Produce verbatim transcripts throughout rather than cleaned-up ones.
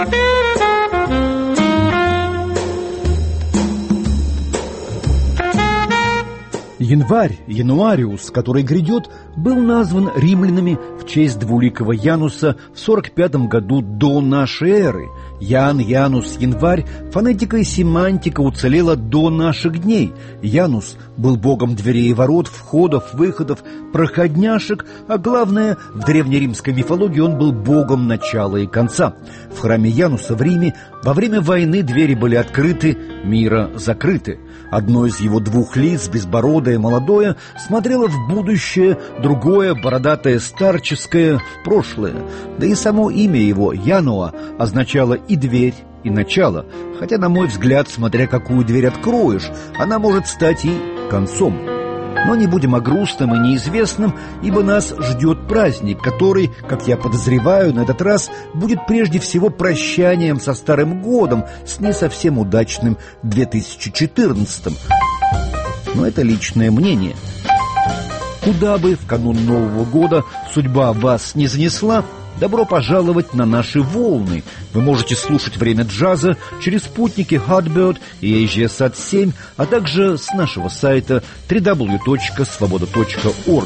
Январь, Януариус, который грядет, был назван римлянами в честь двуликого Януса в сорок пятом году до нашей эры. Ян, Янус, Январь, фонетика и семантика уцелела до наших дней. Янус был богом дверей и ворот, входов, выходов, проходняшек, а главное, в древнеримской мифологии он был богом начала и конца. В храме Януса в Риме во время войны двери были открыты, мира закрыты. Одно из его двух лиц, безбородое, молодое, смотрело в будущее, другое, бородатое, старческое, в прошлое. Да и само имя его, Януа, означало и дверь, и начало, хотя, на мой взгляд, смотря какую дверь откроешь, она может стать и концом. Но не будем о грустном и неизвестном, ибо нас ждет праздник, который, как я подозреваю, на этот раз будет прежде всего прощанием со Старым годом, с не совсем удачным две тысячи четырнадцатым. Но это личное мнение. Куда бы в канун Нового года судьба вас не занесла, добро пожаловать на наши волны. Вы можете слушать «Время джаза» через спутники Hotbird и AsiaSat семь, а также с нашего сайта дабл ю дабл ю дабл ю точка свобода точка орг.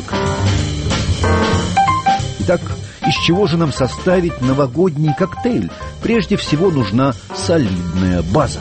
Итак, из чего же нам составить новогодний коктейль? Прежде всего нужна солидная база.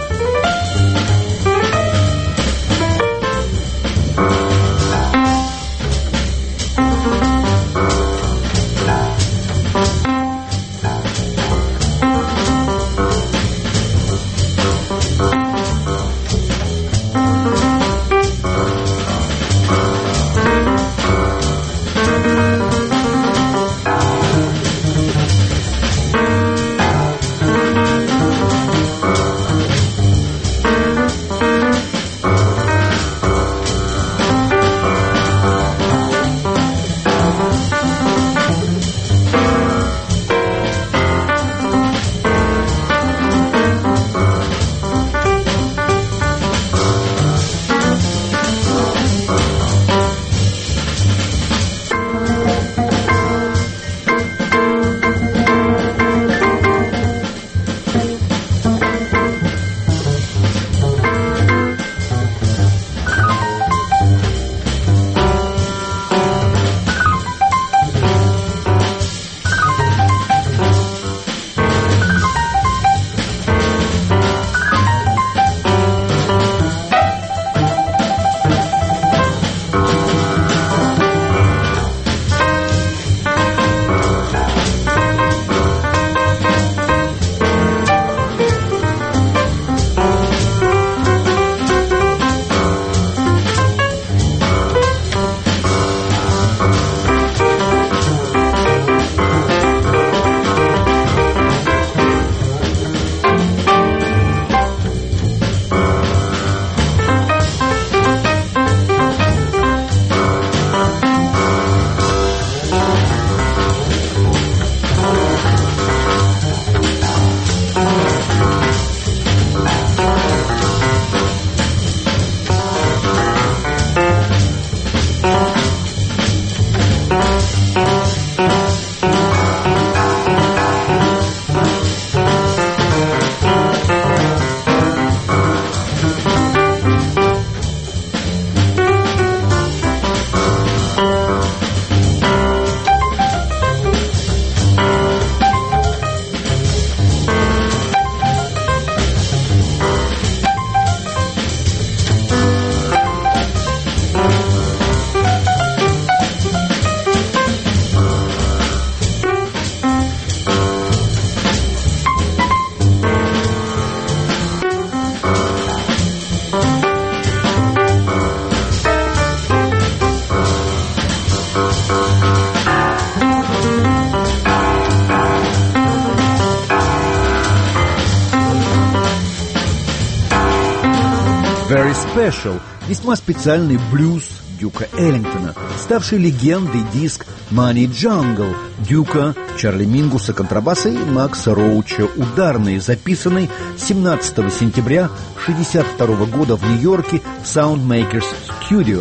Very Special, весьма специальный блюз Дюка Эллингтона, ставший легендой диск Money Jungle Дюка, Чарли Мингуса контрабаса и Макса Роуча ударные, записанный семнадцатого сентября шестьдесят второго года в Нью-Йорке в Soundmakers Studios.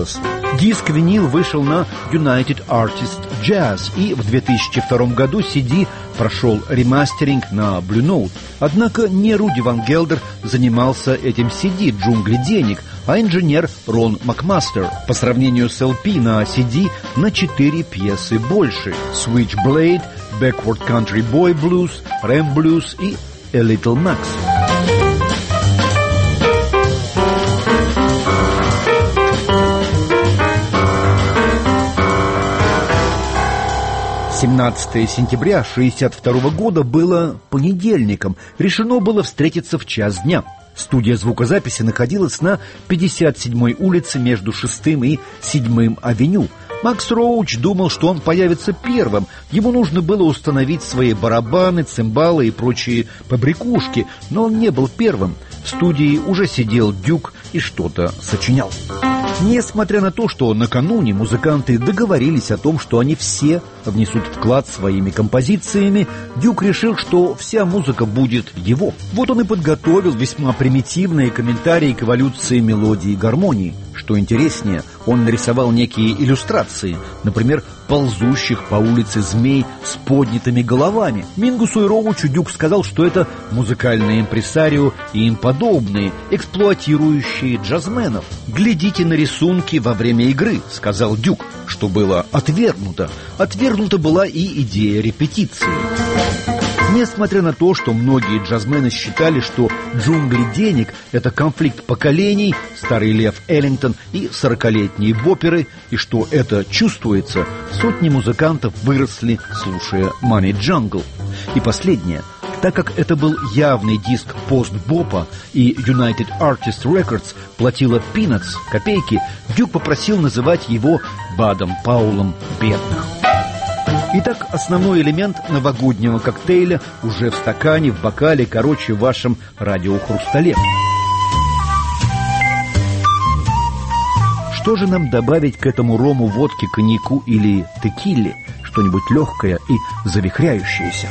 Диск-винил вышел на United Artists Jazz, и в две тысячи втором году си ди прошел ремастеринг на Blue Note. Однако не Руди Ван Гелдер занимался этим си ди «Джунгли денег», а инженер Рон Макмастер. По сравнению с эл пи на си ди на четыре пьесы больше: Switchblade, Backward Country Boy Blues, Ram Blues и A Little Max. семнадцатое сентября шестьдесят второго года было понедельником. Решено было встретиться в час дня. Студия звукозаписи находилась на пятьдесят седьмой улице между шестым и седьмым авеню. Макс Роуч думал, что он появится первым. Ему нужно было установить свои барабаны, цимбалы и прочие побрякушки, но он не был первым. В студии уже сидел Дюк и что-то сочинял. Несмотря на то, что накануне музыканты договорились о том, что они все внесут вклад своими композициями, Дюк решил, что вся музыка будет его. Вот он и подготовил весьма примитивные комментарии к эволюции мелодии и гармонии. Что интереснее, он нарисовал некие иллюстрации, например, ползущих по улице змей с поднятыми головами. Мингусу и Роучу Дюк сказал, что это музыкальные импресарио и им подобные, эксплуатирующие джазменов. «Глядите на рисунки во время игры», — сказал Дюк, что было отвергнуто. Отвергнута была и идея репетиции. Несмотря на то, что многие джазмены считали, что «Джунгли денег» — это конфликт поколений, старый Лев Эллингтон и сорокалетние бопперы, и что это чувствуется, сотни музыкантов выросли, слушая «Money Jungle». И последнее. Так как это был явный диск пост-бопа, и United Artists Records платила peanuts, копейки, Дюк попросил называть его Бадом Паулом бедных. Итак, основной элемент новогоднего коктейля уже в стакане, в бокале, короче, в вашем радиохрустале. Что же нам добавить к этому рому, водке, коньяку или текиле? Что-нибудь легкое и завихряющееся.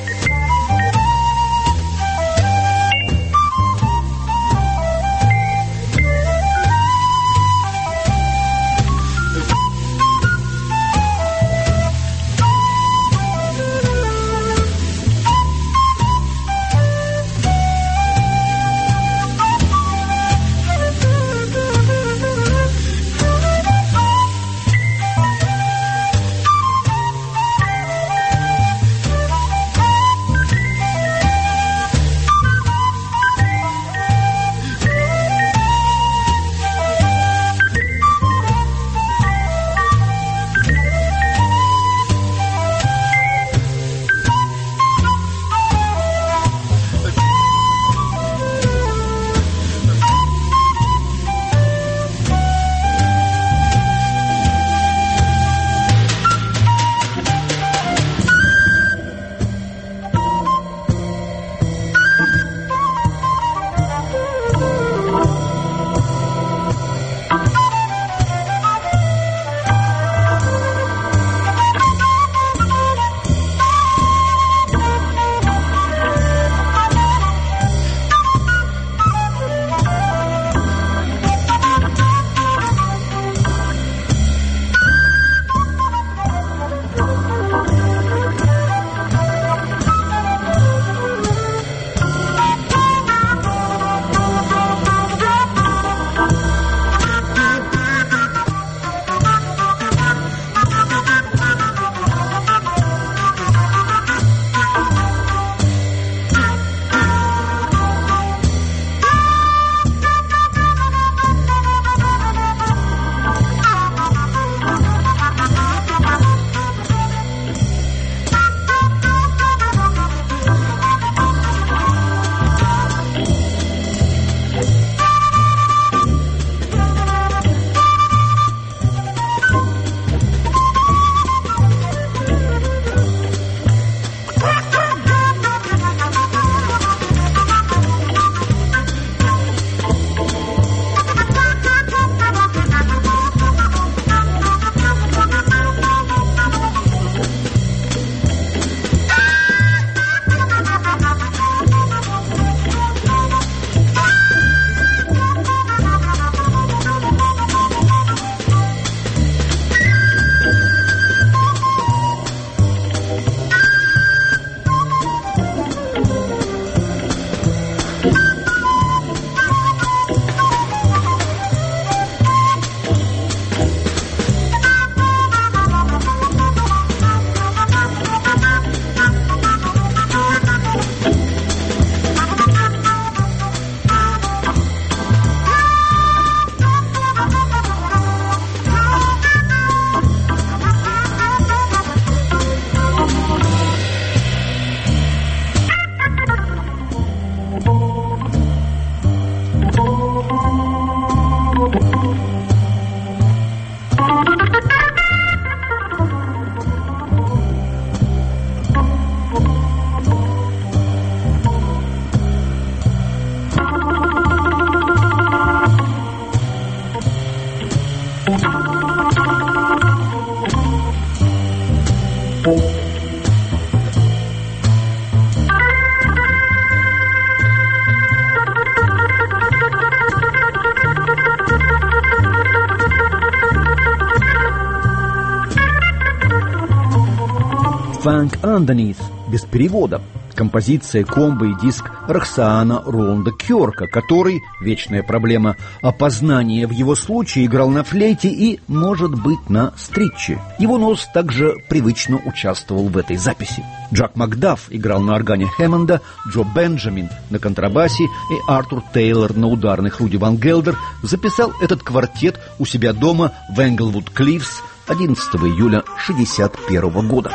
Funk Underneath, без перевода. Композиция, комбо и диск Рохсаана Роланда Кёрка, который, вечная проблема опознания в его случае, играл на флейте и, может быть, на стритче. Его нос также привычно участвовал в этой записи. Джак Макдаф играл на органе Хэммонда, Джо Бенджамин на контрабасе и Артур Тейлор на ударных. Руди Ван Гелдер записал этот квартет у себя дома в Энглвуд Клиффс одиннадцатого июля шестьдесят первого года.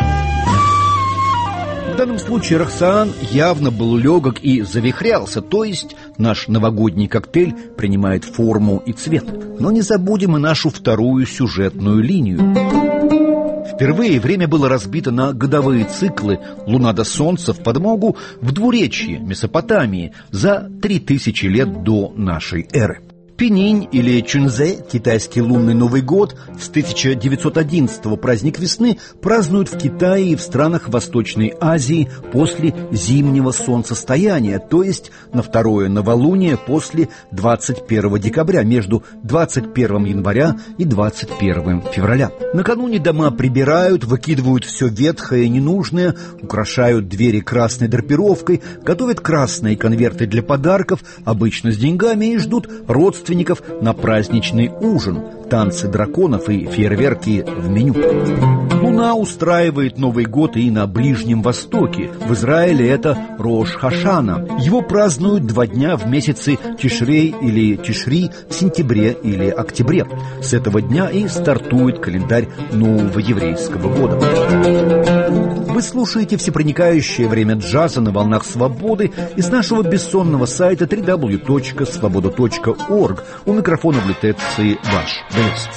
В данном случае Рохсаан явно был легок и завихрялся, то есть наш новогодний коктейль принимает форму и цвет. Но не забудем и нашу вторую сюжетную линию. Впервые время было разбито на годовые циклы «Луна до солнца» в подмогу в двуречье Месопотамии за три тысячи лет до нашей эры. Пининь или Чунзе, китайский лунный Новый год, с тысяча девятьсот одиннадцатого праздник весны празднуют в Китае и в странах Восточной Азии после зимнего солнцестояния, то есть на второе новолуние после двадцать первого декабря, между двадцать первым января и двадцать первым февраля. Накануне дома прибирают, выкидывают все ветхое и ненужное, украшают двери красной драпировкой, готовят красные конверты для подарков, обычно с деньгами, и ждут родственников на праздничный ужин, танцы драконов и фейерверки в меню. Луна устраивает Новый год и на Ближнем Востоке. В Израиле это Рош Хашана. Его празднуют два дня в месяце Тишрей или Тишри в сентябре или октябре. С этого дня и стартует календарь нового еврейского года. Вы слушаете всепроникающее время джаза на волнах свободы из нашего бессонного сайта дабл ю дабл ю дабл ю точка свобода точка орг. У микрофона в лютеции ваш гость.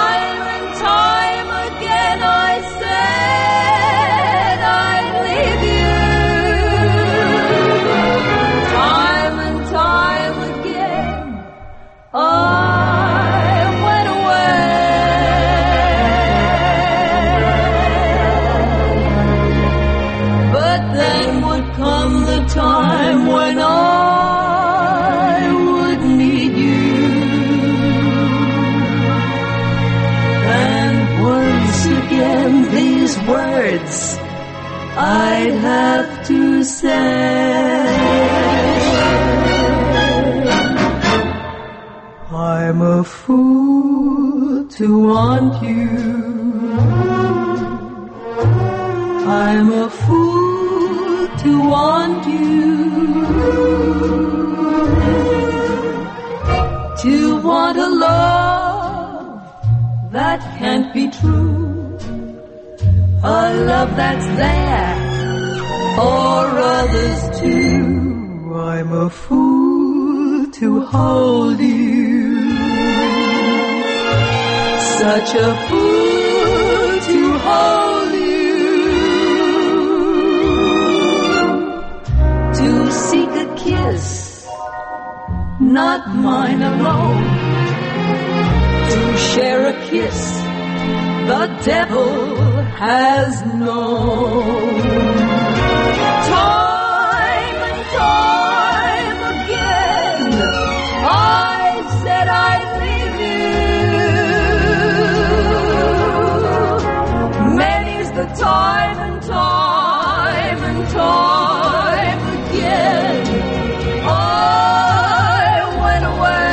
Words I'd have to say. I'm a fool to want you. I'm a fool to want you. To want a love that can't be true. A love that's there for others too. I'm a fool to hold you. Such a fool to hold you. To seek a kiss, not mine alone. To share a kiss the devil has known. Time and time again I said I'd leave you. Many's the time and time and time again I went away.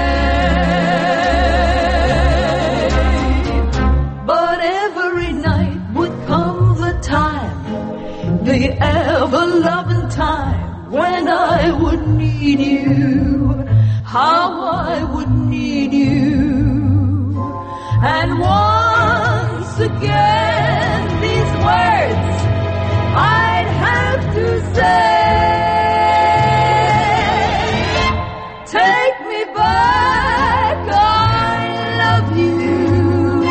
The ever-loving time when I would need you, how I would need you. And once again these words I'd have to say. Take me back, I love you.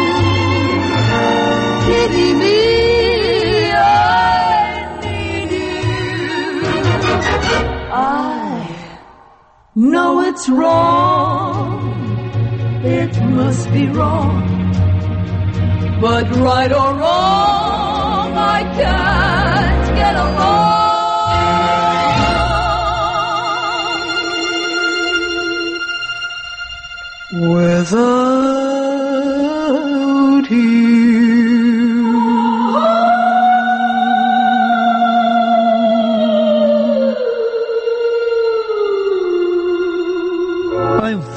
Pity me. No, it's wrong, it must be wrong, but right or wrong, I can't get along without you.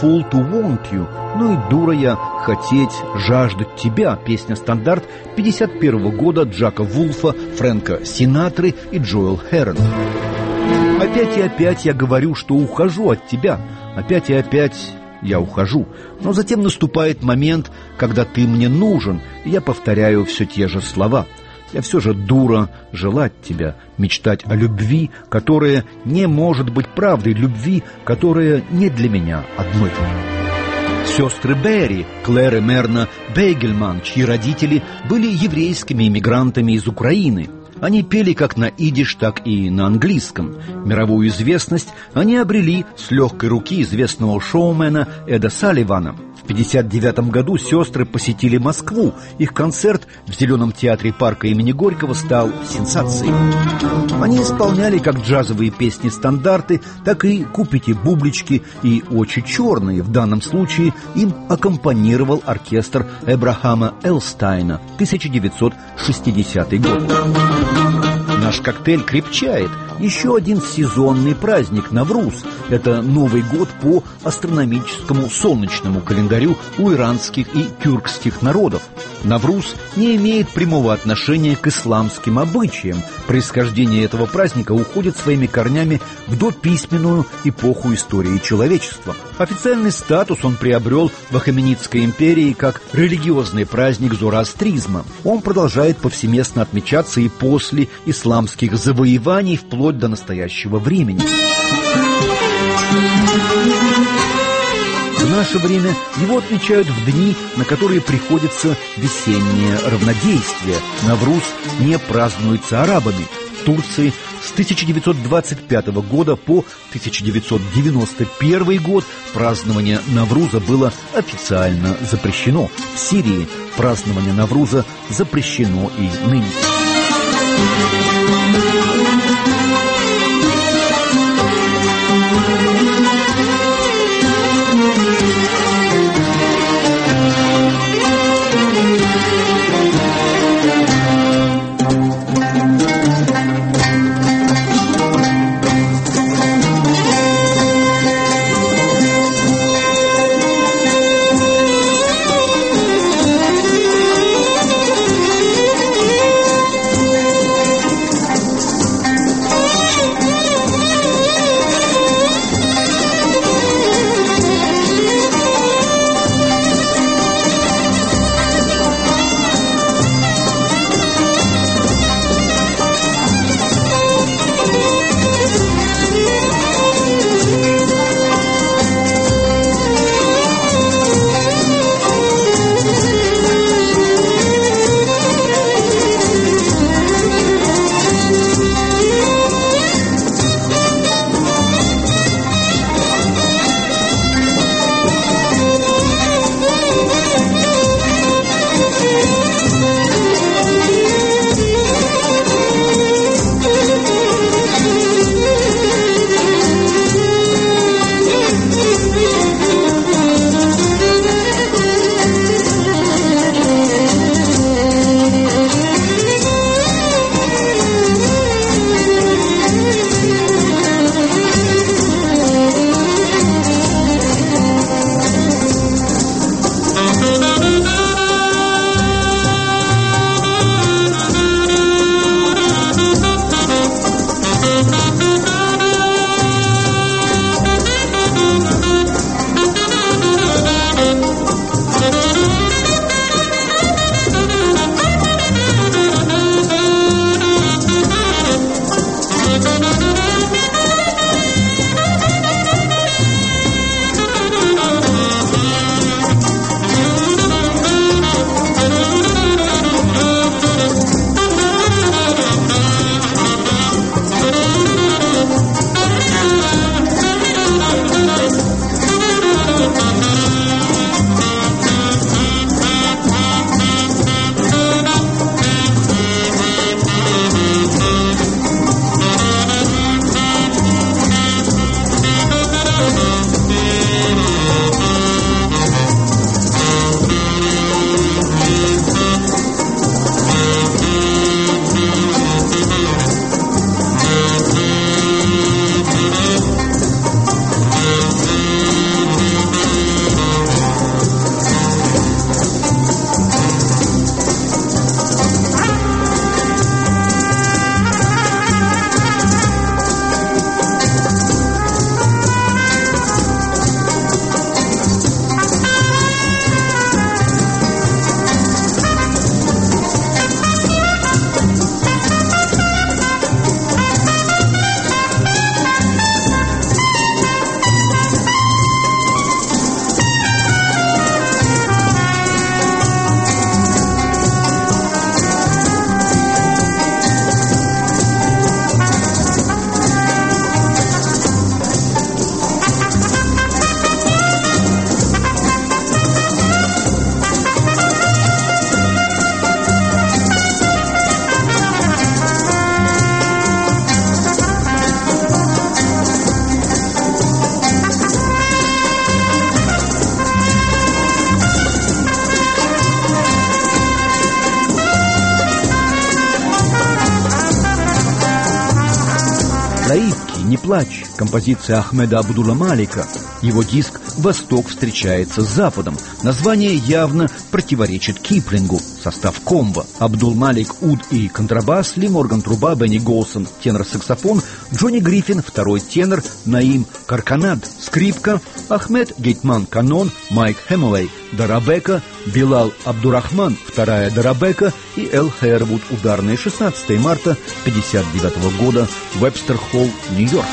fool to want you», ну и дура я хотеть, жаждать тебя, песня-стандарт пятьдесят первого года Джака Вулфа, Фрэнка Синатры и Джоэл Хэрон. Опять и опять я говорю, что ухожу от тебя, опять и опять я ухожу, но затем наступает момент, когда ты мне нужен, и я повторяю все те же слова. Я все же дура желать тебя, мечтать о любви, которая не может быть правдой, любви, которая не для меня одной. Сестры Берри, Клэр и Мерна Бейгельман, чьи родители были еврейскими иммигрантами из Украины. Они пели как на идиш, так и на английском. Мировую известность они обрели с легкой руки известного шоумена Эда Салливана. В пятьдесят девятом году сестры посетили Москву. Их концерт в Зеленом театре парка имени Горького стал сенсацией. Они исполняли как джазовые песни-стандарты, так и «Купите бублички» и «Очи черные». В данном случае им аккомпанировал оркестр Эбрахама Элстайна, тысяча девятьсот шестидесятый год. Наш коктейль крепчает. Еще один сезонный праздник Навруз. Это Новый год по астрономическому солнечному календарю у иранских и тюркских народов. Навруз не имеет прямого отношения к исламским обычаям. Происхождение этого праздника уходит своими корнями в дописьменную эпоху истории человечества. Официальный статус он приобрел в Ахеменидской империи как религиозный праздник зороастризма. Он продолжает повсеместно отмечаться и после исламских завоеваний вплоть до настоящего времени. В наше время его отмечают в дни, на которые приходится весеннее равнодействие. Навруз не празднуется арабами. В Турции с тысяча девятьсот двадцать пятого года по тысяча девятьсот девяносто первый год празднование Навруза было официально запрещено. В Сирии празднование Навруза запрещено и ныне. «Заибки, не плачь», композиция Ахмеда Абдула Малика. Его диск «Восток встречается с Западом». Название явно противоречит Киплингу. Состав комбо: Абдул Малик уд и контрабас, Ли Морган труба, Бенни Голсон тенор-саксофон, Джонни Гриффин второй тенор, Наим Карканад скрипка, Ахмед Гейтман канон, Майк Хэммуэй дарабека, Билал Абдурахман вторая дарабека и Эл Хэрвуд ударные. Шестнадцатое марта пятьдесят девятого года, Вебстер-Холл, Нью-Йорк.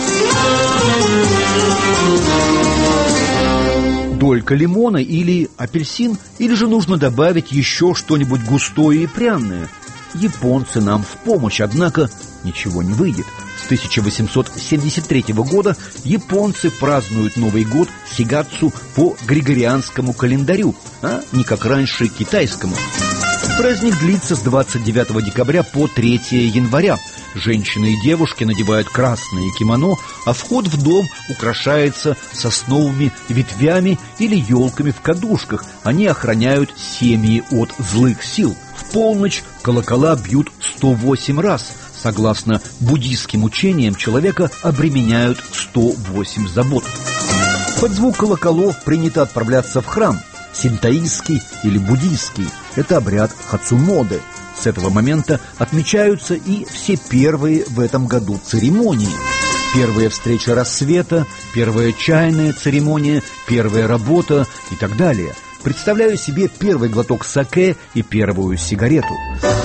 Долька лимона или апельсин, или же нужно добавить еще что-нибудь густое и пряное? Японцы нам в помощь, однако ничего не выйдет. С тысяча восемьсот семьдесят третьего года японцы празднуют Новый год Сигатсу по григорианскому календарю, а не как раньше китайскому. Праздник длится с двадцать девятого декабря по третьего января. Женщины и девушки надевают красные кимоно, а вход в дом украшается сосновыми ветвями или елками в кадушках. Они охраняют семьи от злых сил. В полночь колокола бьют сто восемь раз. Согласно буддийским учениям, человека обременяют сто восемь забот. Под звук колоколов принято отправляться в храм. Синтоистский или буддийский – это обряд хацумоде. С этого момента отмечаются и все первые в этом году церемонии. Первая встреча рассвета, первая чайная церемония, первая работа и так далее. Представляю себе первый глоток саке и первую сигарету.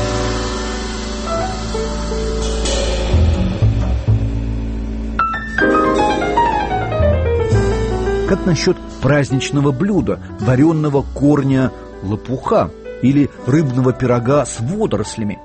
Как насчет праздничного блюда, вареного корня лопуха или рыбного пирога с водорослями?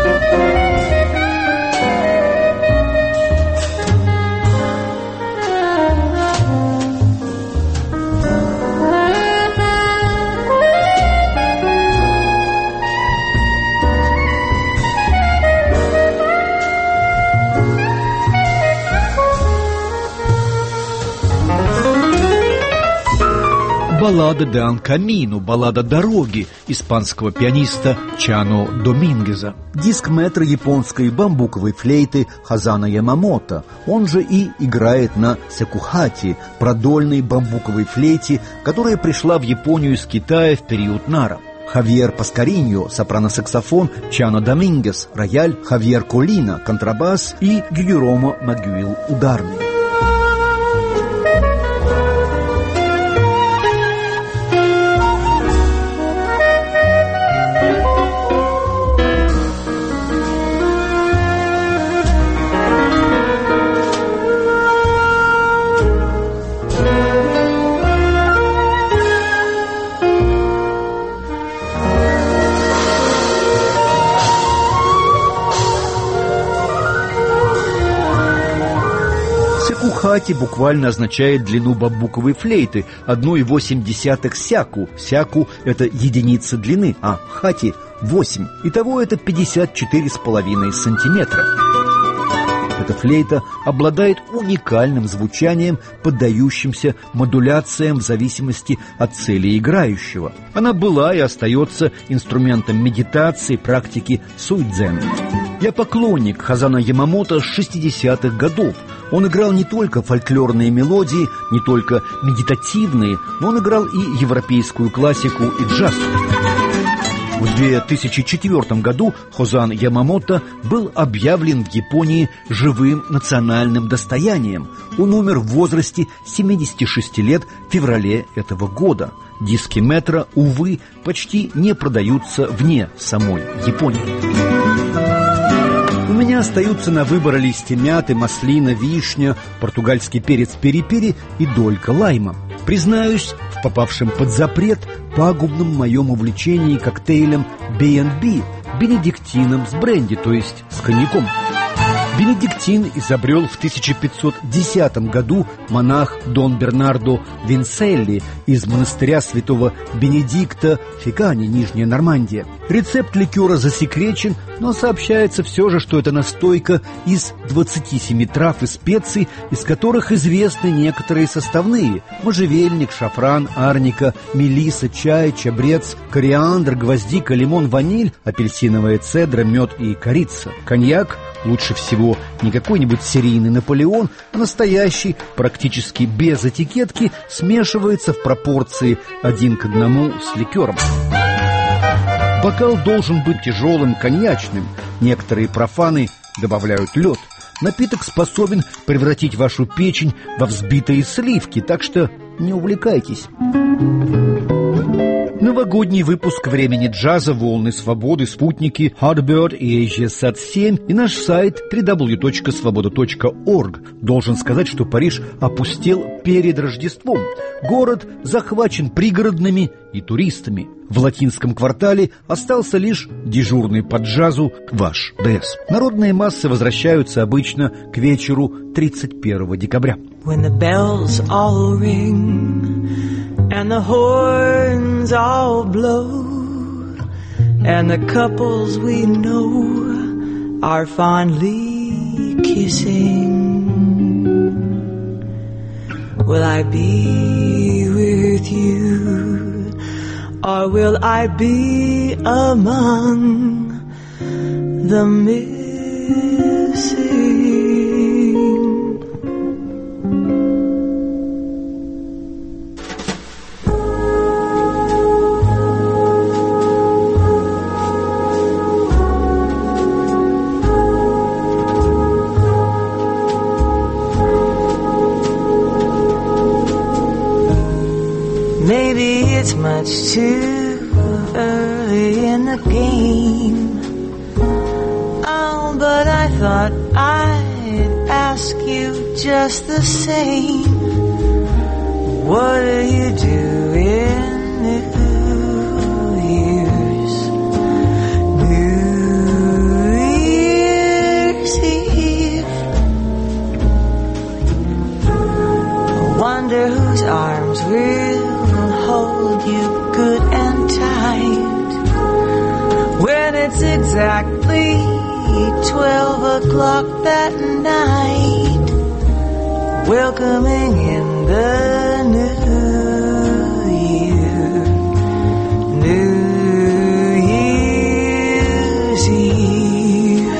Баллада «Дан Камину», баллада «Дороги» испанского пианиста Чано Домингеза. Диск мэтра японской бамбуковой флейты Хазана Ямамото. Он же и играет на секухати, продольной бамбуковой флейте, которая пришла в Японию из Китая в период Нара. Хавьер Паскариньо, сопрано-саксофон, Чано Домингес, рояль, Хавьер Колина, контрабас и Гюгеромо Магюил, ударный. Секухати буквально означает длину бамбуковой флейты – одна целая восемь десятых сяку. Сяку – это единица длины, а хати – восемь. Итого это пятьдесят четыре с половиной сантиметра. Эта флейта обладает уникальным звучанием, поддающимся модуляциям в зависимости от цели играющего. Она была и остается инструментом медитации, практики суидзен. Я поклонник Хазана Ямамото с шестидесятых годов. Он играл не только фольклорные мелодии, не только медитативные, но он играл и европейскую классику, и джаз. В две тысячи четвёртом году Хазан Ямамото был объявлен в Японии живым национальным достоянием. Он умер в возрасте семидесяти шести лет в феврале этого года. Диски метро, увы, почти не продаются вне самой Японии. У меня остаются на выбор листья мяты, маслина, вишня, португальский перец пери-пери и долька лайма. Признаюсь, в попавшем под запрет пагубном моем увлечении коктейлем би энд би, бенедиктином с бренди, то есть с коньяком. Бенедиктин изобрел в тысяча пятьсот десятом году монах Дон Бернардо Винселли из монастыря святого Бенедикта в Фикане, Нижняя Нормандия. Рецепт ликера засекречен, но сообщается все же, что это настойка из двадцати семи трав и специй, из которых известны некоторые составные: можжевельник, шафран, арника, мелиса, чай, чабрец, кориандр, гвоздика, лимон, ваниль, апельсиновая цедра, мед и корица. Коньяк лучше всего не какой-нибудь серийный Наполеон, а настоящий, практически без этикетки, смешивается в пропорции один к одному с ликером. Бокал должен быть тяжелым, коньячным. Некоторые профаны добавляют лед. Напиток способен превратить вашу печень во взбитые сливки, так что не увлекайтесь. Новогодний выпуск «Времени джаза», «Волны свободы», «Спутники», Hardbird и Asia Sat семь и наш сайт дабл ю дабл ю дабл ю точка свобода точка орг. Должен сказать, что Париж опустел перед Рождеством. Город захвачен пригородными и туристами. В латинском квартале остался лишь дежурный по джазу ваш ДС. Народные массы возвращаются обычно к вечеру тридцать первого декабря. When the bells all ring and the horns all blow and the couples we know are fondly kissing, will I be with you or will I be among the missing? Maybe it's much too early in the game. Oh, but I thought I'd ask you just the same. What do you do in New Year's? New exactly twelve o'clock that night, welcoming in the new year, New Year's Eve.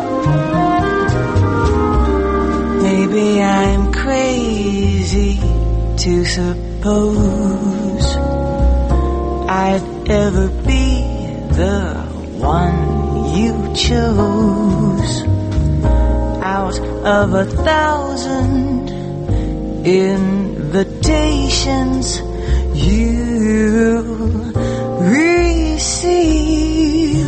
Maybe I'm crazy to suppose I'd ever be the one you chose out of a thousand invitations you receive.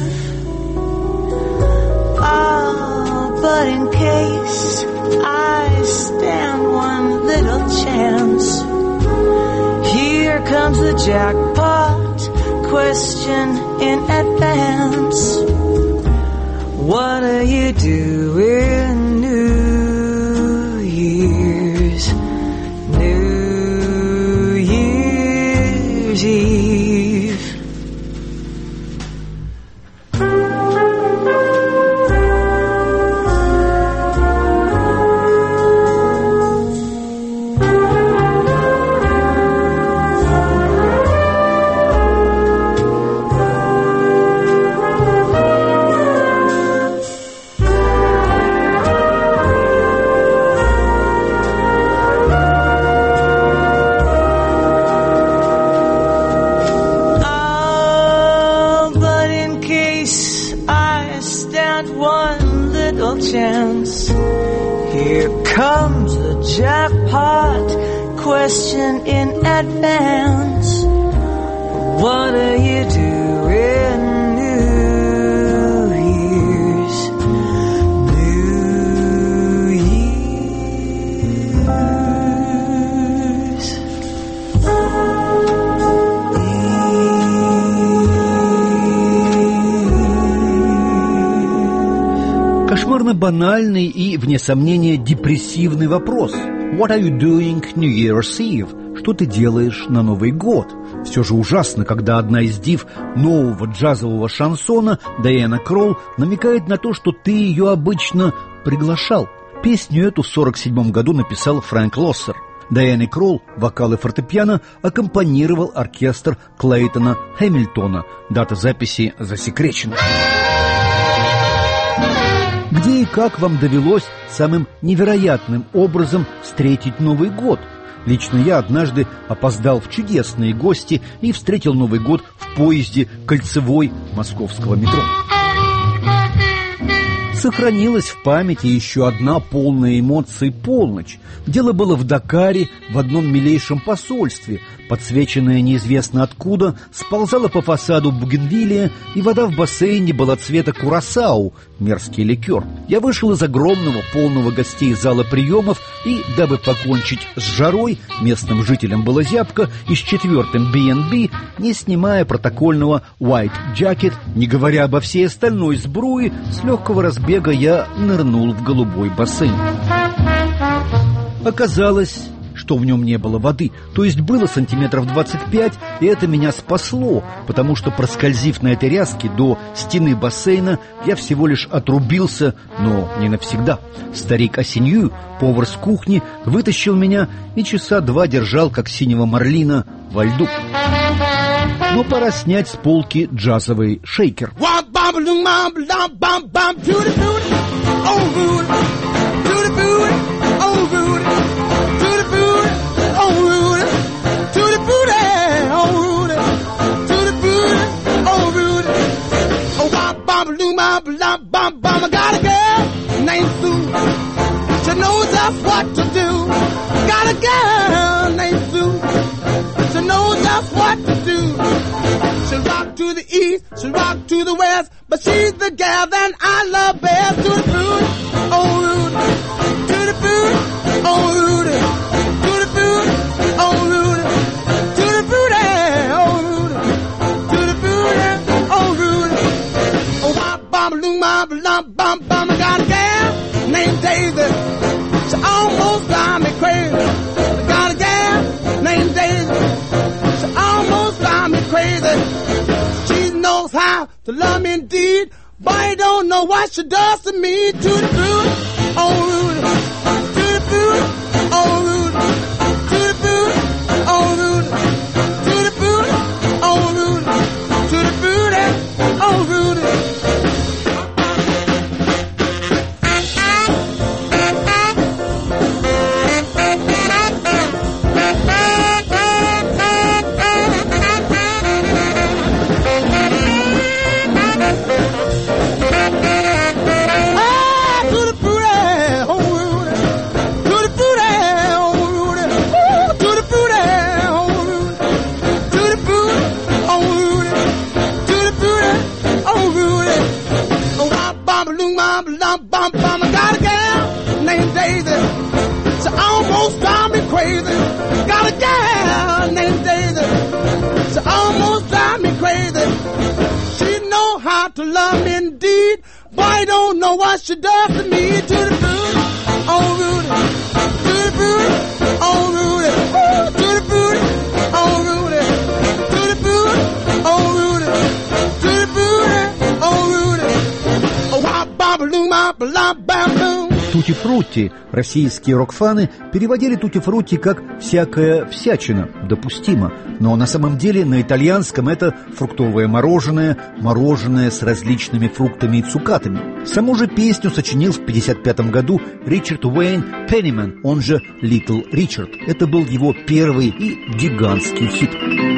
Ah, but in case I stand one little chance, here comes the jackpot question in advance. What are you doing New Year's, New Year's Eve? Chance. Here comes the jackpot question in advance. What are you doing New Year's, New Year's Кошмарно банальный и, вне сомнения, депрессивный вопрос. What are you doing New Year's Eve? Что ты делаешь на Новый год? Все же ужасно, когда одна из див нового джазового шансона, Дайана Кролл, намекает на то, что ты ее обычно приглашал. Песню эту в сорок седьмом году написал Фрэнк Лоссер. Дайане Кролл, вокал и фортепиано, аккомпанировал оркестр Клейтона Хэмилтона. Дата записи засекречена. Где и как вам довелось самым невероятным образом встретить Новый год? Лично я однажды опоздал в чудесные гости и встретил Новый год в поезде кольцевой московского метро. Сохранилась в памяти еще одна полная эмоций полночь. Дело было в Дакаре, в одном милейшем посольстве. Подсвеченная неизвестно откуда, сползала по фасаду бугенвиллия, и вода в бассейне была цвета курасау, мерзкий ликер. Я вышел из огромного, полного гостей зала приемов, и, дабы покончить с жарой, местным жителям было зябко, и с четвертым би энд би, не снимая протокольного white jacket, не говоря обо всей остальной сбруе, с легкого разбега я нырнул в голубой бассейн. Оказалось, что в нем не было воды, то есть было сантиметров двадцать пять, и это меня спасло, потому что, проскользив на этой ряске до стены бассейна, я всего лишь отрубился, но не навсегда. Старик Осенью, повар с кухни, вытащил меня и часа два держал, как синего марлина, во льду. Но пора снять с полки джазовый шейкер. I got a girl named Sue. She knows just what to do. Got a girl named Sue. She knows just what to do. She rock to the east, she rock to the west, but she's the gal that I love best. To the food, oh Rudy. To the food, oh Rudy. To the food, oh Rudy. To the food, oh Rudy. To the food, oh Rudy. Oh, wop, bom, loom, bom, bom, bom, bom. I got a gal named Daisy. She almost drive me crazy. I got a gal named Daisy. She almost drive me crazy. She knows how to love me indeed, Boy, don't know what she does to me. Tutti frutti, oh Rudy. Tutti frutti, oh Rudy. Tutti frutti, oh Rudy. Tutti frutti, oh Rudy. Tutti frutti, oh Rudy. To love me indeed, boy, I don't know what she does to me. To the booty, oh Rudy, to the booty, oh Rudy, to the booty, oh Rudy, to the booty, oh Rudy, to the booty, oh Rudy. Oh, wah, ba-ba-loom, ba-ba-lam-bam-boom. Тути-фрутти российские рок-фаны переводили тути-фрутти как «всякая всячина», допустимо. Но на самом деле на итальянском это фруктовое мороженое, мороженое с различными фруктами и цукатами. Саму же песню сочинил в пятьдесят пятом году Ричард Уэйн Пенниман, он же Литл Ричард. Это был его первый и гигантский хит.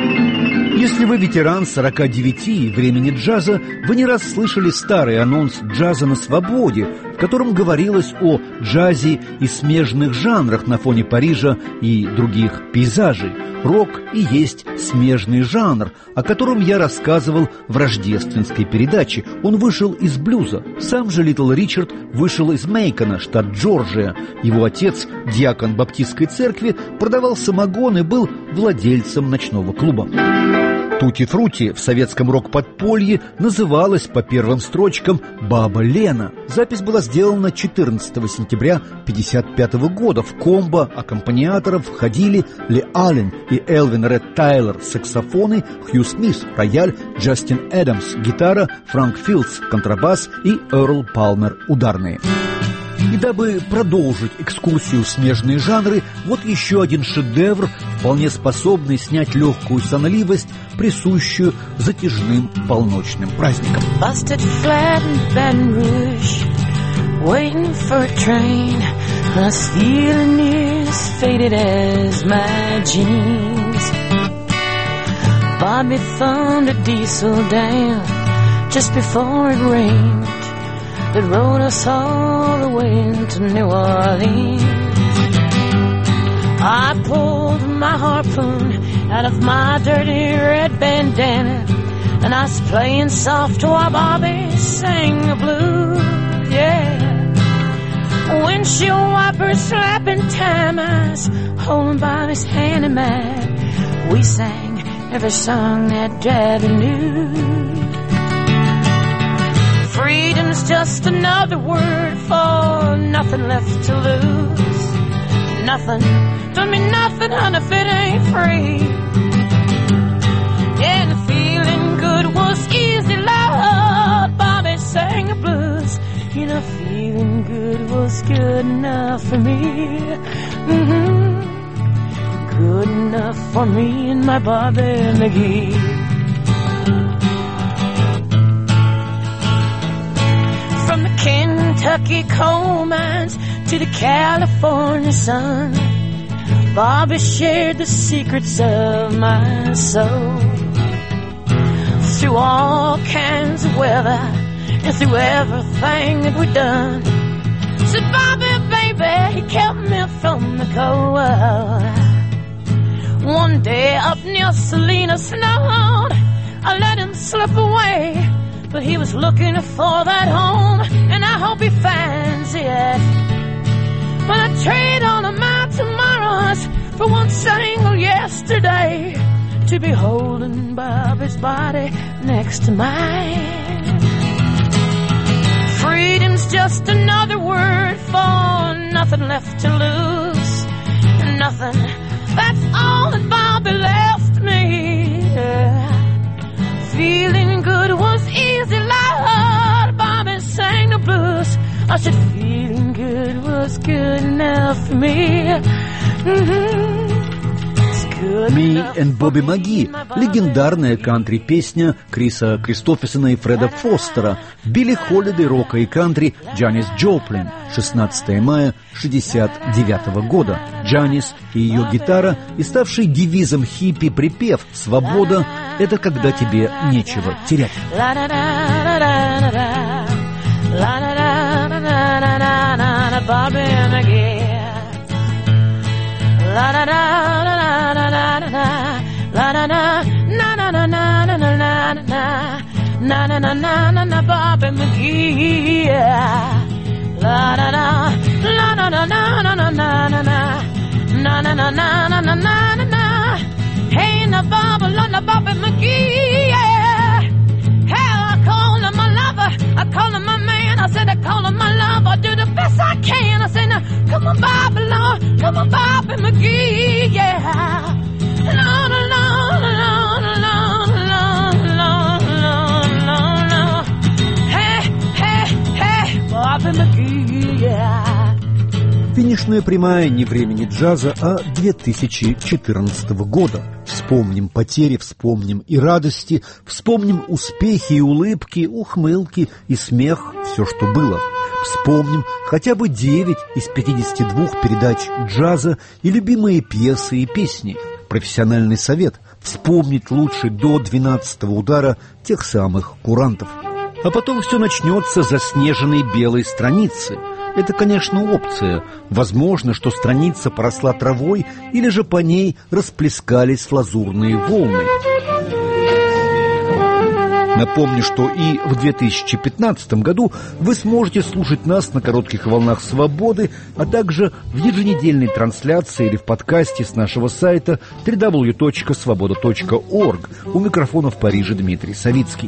Если вы ветеран сорока девяти времени джаза, вы не раз слышали старый анонс «Джаза на свободе», в котором говорилось о джазе и смежных жанрах на фоне Парижа и других пейзажей. Рок и есть смежный жанр, о котором я рассказывал в рождественской передаче. Он вышел из блюза. Сам же Литл Ричард вышел из Мейкона, штат Джорджия. Его отец, диакон баптистской церкви, продавал самогон и был владельцем ночного клуба. Тути-фрути в советском рок-подполье называлась по первым строчкам «Баба Лена». Запись была сделана четырнадцатого сентября пятьдесят пятого года. В комбо аккомпаниаторов входили Ли Аллен и Элвин Ред Тайлер, саксофоны, Хью Смит, рояль, Джастин Эдамс, гитара, Франк Филдс, контрабас и Эрл Палмер, ударные. И дабы продолжить экскурсию в смежные жанры, вот еще один шедевр, вполне способный снять легкую сонливость, присущую затяжным полночным праздникам. Busted flat in Baton Rouge, waiting for a train. I was feeling as faded as my jeans. Bobby thumbed a diesel down just before it rained. That rode us all the way to New Orleans. I pulled my harpoon out of my dirty red bandana, and I was playing soft while Bobby sang the blues, yeah. Windshield wipers slapping time, I was holding Bobby's hand in mine. We sang every song that Daddy knew. Freedom's just another word for nothing left to lose. Nothing, don't mean nothing, honey, if it ain't free. Yeah, the feeling good was easy, Lord. Bobby sang the blues. You know, feeling good was good enough for me. Mm-hmm. Good enough for me and my Bobby McGee. From the Kentucky coal mines to the California sun, Bobby shared the secrets of my soul. Through all kinds of weather and through everything that we've done, said Bobby, baby, he kept me from the cold. One day up near Salina snowed, I let him slip away, but he was looking for that home, and I hope he finds it. But I trade all of my tomorrows for one single yesterday, to be holding Bobby's body next to mine. Freedom's just another word for nothing left to lose. Nothing, that's all that Bobby left me. Feeling good was easy, Lord. I said feeling good was good enough for me. Mm-hmm. «Me and Bobby McGee» — легендарная кантри-песня Криса Кристоферсона и Фреда Фостера, Билли Холлидей рока и кантри Джанис Джоплин, шестнадцатого мая шестьдесят девятого года. Джанис и ее гитара и ставший девизом хиппи припев «Свобода — это когда тебе нечего терять». La da da da da da da da la da da na na na na na na na na na na na na na Bobby McGee. La da da la da da na na na na na na na na na na na na na na. Hey na Bobby, la Bobby McGee. Hell, I call him my lover, I call him my man. I said I call him my lover, I do the best I can. I said now come on Bobby, Lord, come on Bobby McGee, yeah. Lord, Lord, Lord, Lord, Lord, Lord, Lord, Lord. Hey, hey, hey, Bobby McGee, yeah. Финишная прямая не времени джаза, а две тысячи четырнадцатого года. Вспомним потери, вспомним и радости, вспомним успехи и улыбки, ухмылки и смех, все, что было. Вспомним хотя бы девять из пятидесяти двух передач джаза и любимые пьесы и песни. Профессиональный совет – вспомнить лучше до двенадцатого удара тех самых курантов. А потом все начнется с заснеженной белой страницы. Это, конечно, опция. Возможно, что страница поросла травой, или же по ней расплескались лазурные волны. Напомню, что и в две тысячи пятнадцатом году вы сможете слушать нас на коротких волнах «Свободы», а также в еженедельной трансляции или в подкасте с нашего сайта дабл ю дабл ю дабл ю точка свобода точка орг. У микрофона в Париже Дмитрий Савицкий.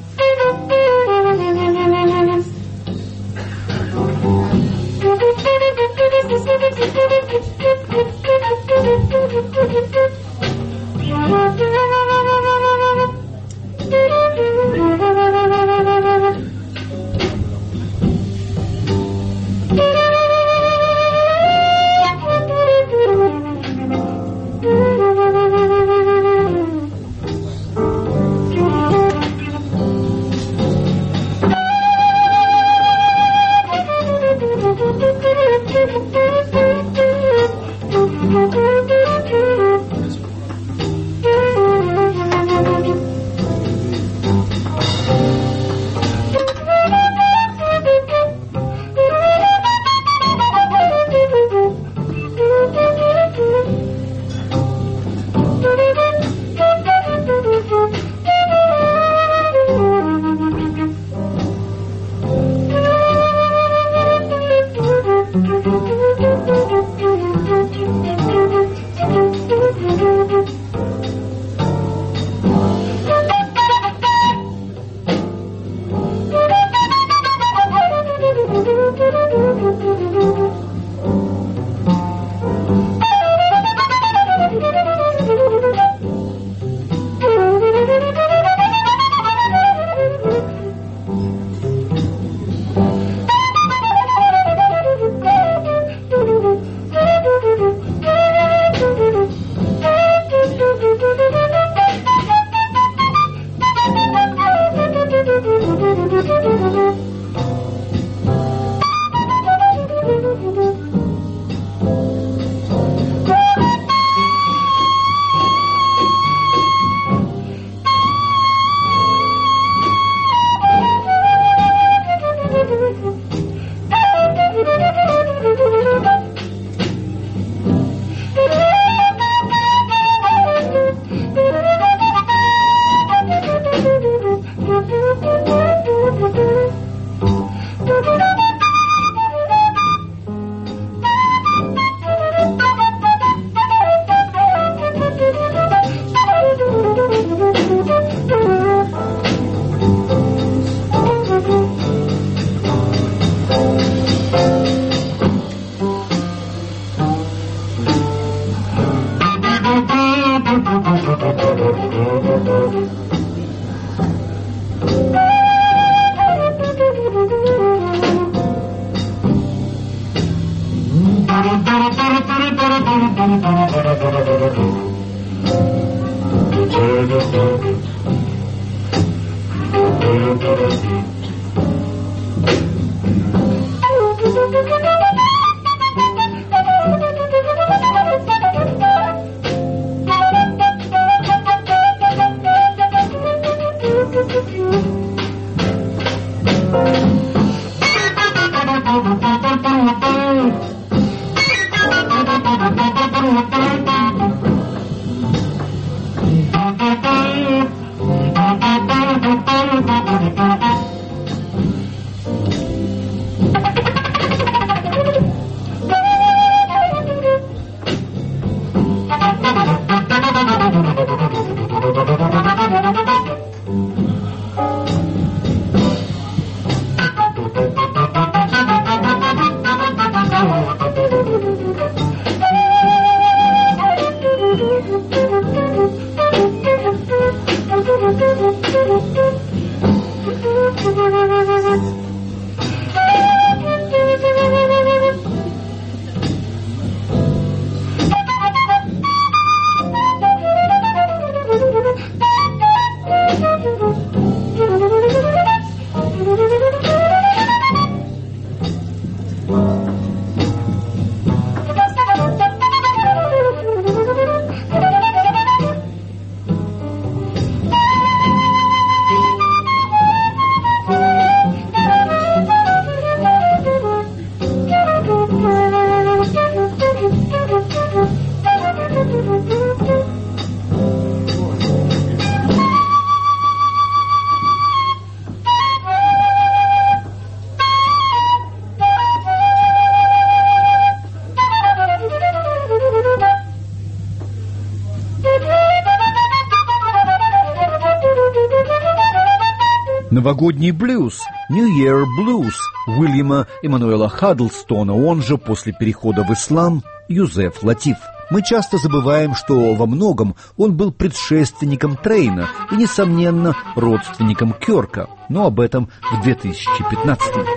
Новогодний блюз, New Year Blues Уильяма Эммануэла Хаддлстона, он же после перехода в ислам Юзеф Латиф. Мы часто забываем, что во многом он был предшественником Трейна и, несомненно, родственником Кёрка, но об этом в две тысячи пятнадцатом.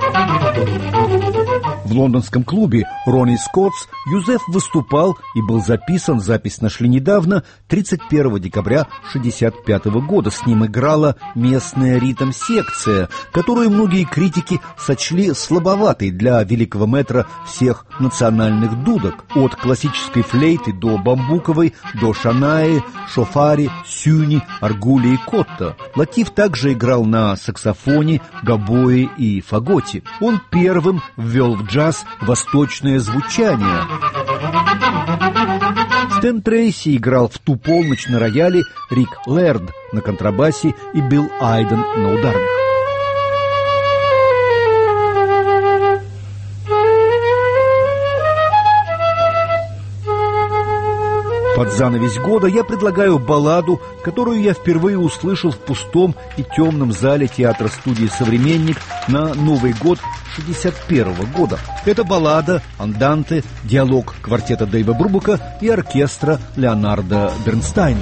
В лондонском клубе Ронни Скоттс Юзеф выступал и был записан, запись нашли недавно, тридцать первого декабря шестьдесят пятого года. С ним играла местная ритм-секция, которую многие критики сочли слабоватой для великого мэтра всех национальных дудок, от классической флейты до бамбуковой, до шанаи, шофари, сюни, аргули и котта. Латиф также играл на саксофоне, гобое и фаготе. Он первым ввел в джаз восточное звучание. Стэн Трейси играл в ту полночь на рояле, Рик Лэрд на контрабасе и Билл Айден на ударных. Под занавес года я предлагаю балладу, которую я впервые услышал в пустом и темном зале театра-студии «Современник» на Новый год шестьдесят первого года. Это баллада «Анданте», диалог квартета Дэйва Брубака и оркестра Леонарда Бернстайна.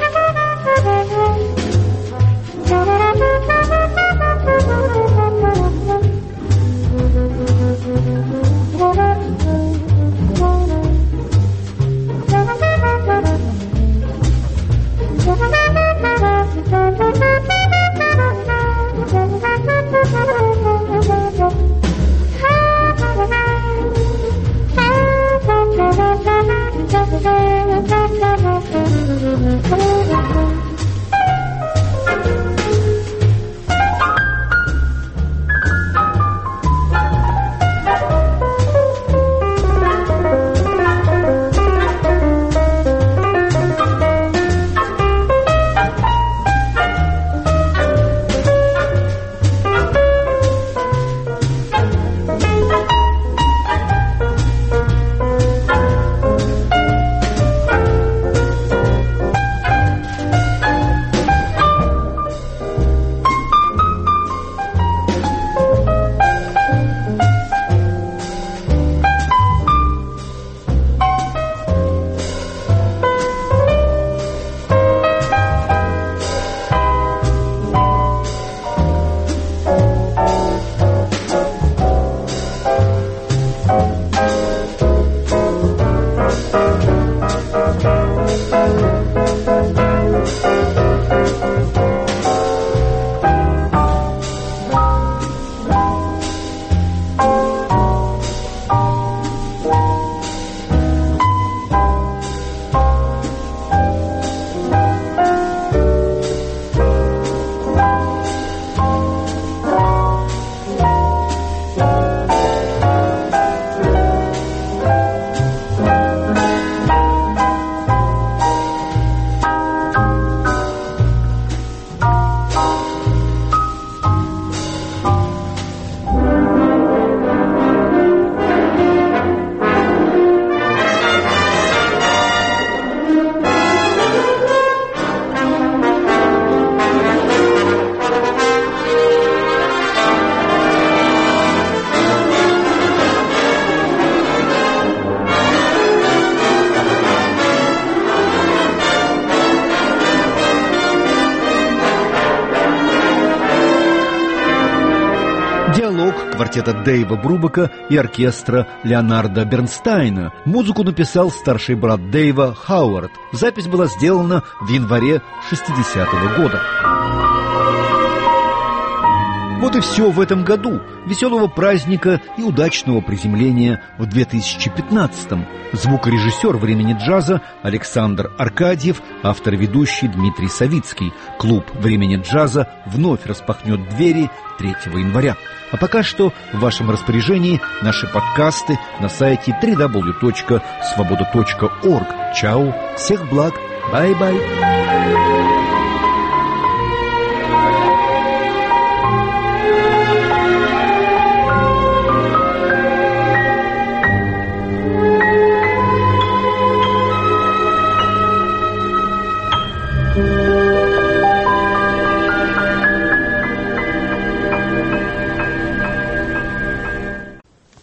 Квартета Дэйва Брубака и оркестра Леонарда Бернстайна. Музыку написал старший брат Дэйва Хауард. Запись была сделана в январе шестидесятого года. Вот и все в этом году. Веселого праздника и удачного приземления в две тысячи пятнадцатом. Звукорежиссер «Времени джаза» Александр Аркадьев, автор-ведущий Дмитрий Савицкий. Клуб «Времени джаза» вновь распахнет двери третьего января. А пока что в вашем распоряжении наши подкасты на сайте дабл ю дабл ю дабл ю точка свобода точка орг. Чао, всех благ, бай-бай.